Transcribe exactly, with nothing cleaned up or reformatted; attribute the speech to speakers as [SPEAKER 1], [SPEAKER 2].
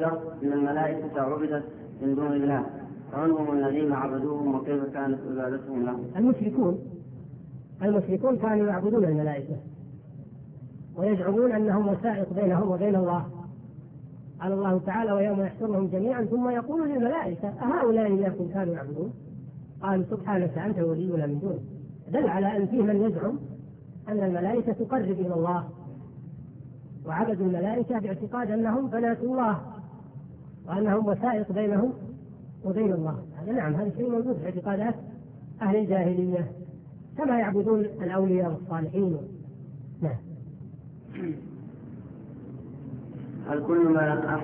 [SPEAKER 1] ذر إن الملائكة عبدت من دون الله فمن هم الذين عبدوهم وكيف كانت عبادتهم لهم؟
[SPEAKER 2] المشركون المشركون كانوا يعبدون الملائكة ويزعمون أنهم وسائط بينهم وبين الله. قال الله تعالى ويوم يحشرهم جميعا ثم يقول للملائكة أهؤلاء إياكم كانوا يعبدون قالوا سبحانك أنت ولينا من دونه. دل على أن فيه من يزعم أن الملائكة تقرب إلى الله وعبدوا الملائكة باعتقاد أنهم بنات الله وأنهم وسائط بينهم وبين الله. هذا نعم هذا شيء موجود في اعتقادات أهل الجاهلية كما يعبدون الأولياء والصالحين. نعم.
[SPEAKER 1] هل كل ما